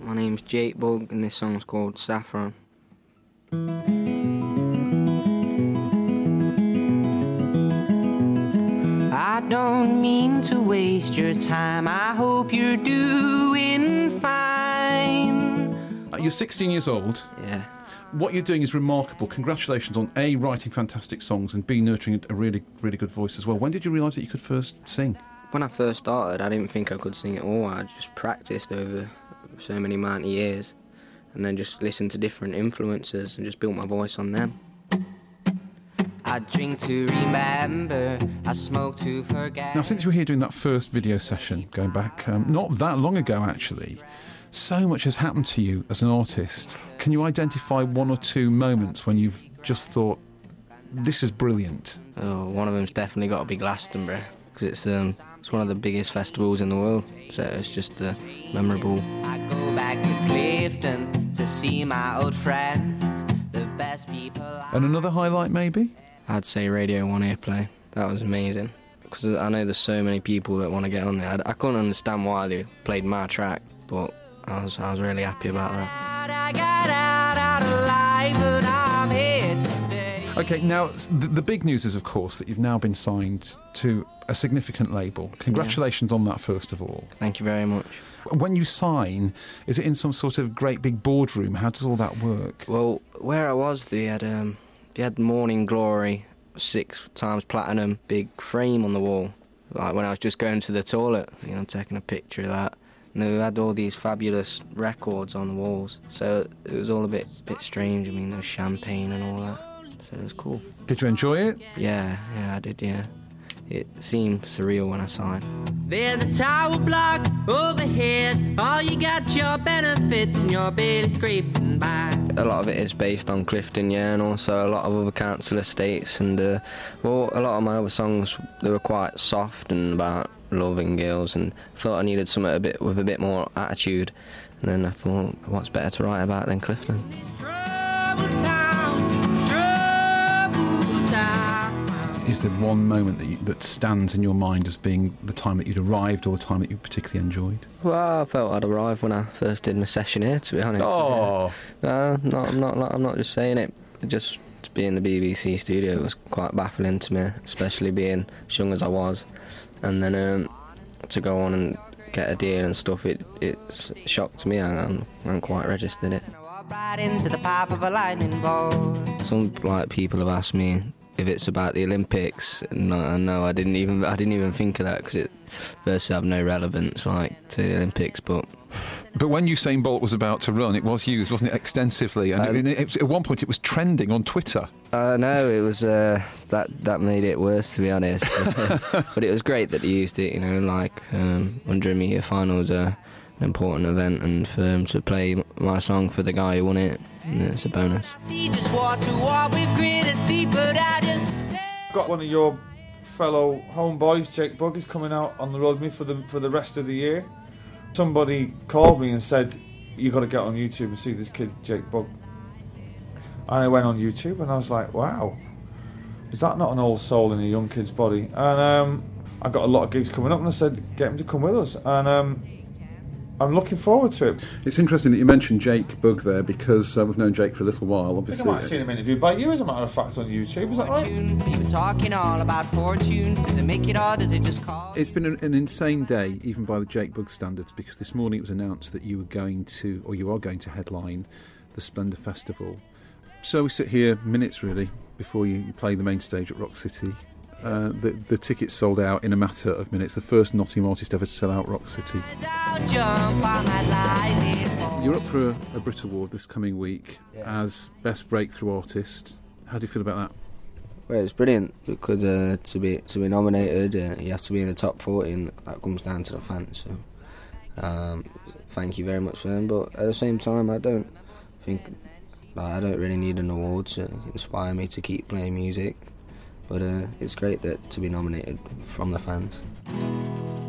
My name's Jake Bugg and this song's called Saffron. I don't mean to waste your time, I hope you're doing fine. You're 16 years old. Yeah. What you're doing is remarkable. Congratulations on A, writing fantastic songs, and B, nurturing a really, really good voice as well. When did you realise that you could first sing? When I first started, I didn't think I could sing at all. I just practised over so many amount of years and then just listened to different influences and just built my voice on them. I drink to remember, I smoke to forget. Now, since you were here doing that first video session, going back not that long ago actually, so much has happened to you as an artist. Can you identify one or two moments when you've just thought, this is brilliant? Oh, one of them's definitely got to be Glastonbury, because it's one of the biggest festivals in the world, so it's just memorable. I go back to Clifton to see my old friends, the best people. And another highlight maybe? I'd say Radio 1 Airplay. That was amazing, because I know there's so many people that want to get on there. I couldn't understand why they played my track, but I was really happy about that. I got out alive, but I'm here to stay. Okay, now the big news is, of course, that you've now been signed to a significant label. Congratulations on that, first of all. Thank you very much. When you sign, is it in some sort of great big boardroom? How does all that work? Well, where I was, they had Morning Glory, 6 times platinum, big frame on the wall. Like when I was just going to the toilet, taking a picture of that. And they had all these fabulous records on the walls. So it was all a bit strange. I mean, there was champagne and all that. So it was cool. Did you enjoy it? Yeah, I did, yeah. It seemed surreal when I signed. There's a tower block overhead. All you got your benefits and your barely scraping by. A lot of it is based on Clifton, yeah, and also a lot of other council estates. And, a lot of my other songs, they were quite soft and about loving girls, and I thought I needed something with a bit more attitude. And then I thought, what's better to write about than Clifton? Is there one moment that stands in your mind as being the time that you'd arrived or the time that you particularly enjoyed? Well, I felt I'd arrived when I first did my session here, to be honest. Oh! Yeah. No, I'm not just saying it. Just to be in the BBC studio was quite baffling to me, especially being as young as I was. And then to go on and get a deal and stuff, it's a shock to me. I haven't quite registered it. Right into the pipe of a lightning bolt. Some people have asked me if it's about the Olympics. No, I didn't even think of that, because it first have no relevance to the Olympics. But when Usain Bolt was about to run, it was used, wasn't it, extensively? And at one point it was trending on Twitter. No, it was that made it worse, to be honest. But it was great that he used it. 100-metre final was an important event, and for him to play my song for the guy who won it, it's a bonus. Got one of your fellow homeboys, Jake Bugg, is coming out on the road with me for the rest of the year. Somebody called me and said, you got to get on YouTube and see this kid, Jake Bugg. And I went on YouTube and I was like, wow, is that not an old soul in a young kid's body? And I got a lot of gigs coming up, and I said, get him to come with us. And I'm looking forward to it. It's interesting that you mentioned Jake Bugg there, because we've known Jake for a little while, obviously. I think I might have seen him interviewed by you, as a matter of fact, on YouTube. Is that right? You were talking all about fortune. Does it make it or does it just call? It's been an insane day, even by the Jake Bugg standards, because this morning it was announced that you are going to headline the Splendour Festival. So we sit here minutes, really, before you play the main stage at Rock City. The tickets sold out in a matter of minutes. The first Nottingham artist ever to sell out Rock City. You're up for a Brit Award this coming week as Best Breakthrough Artist. How do you feel about that? Well, it's brilliant, because to be nominated, you have to be in the top 40, and that comes down to the fans. So thank you very much for them. But at the same time, I don't really need an award to inspire me to keep playing music. But it's great to be nominated from the fans.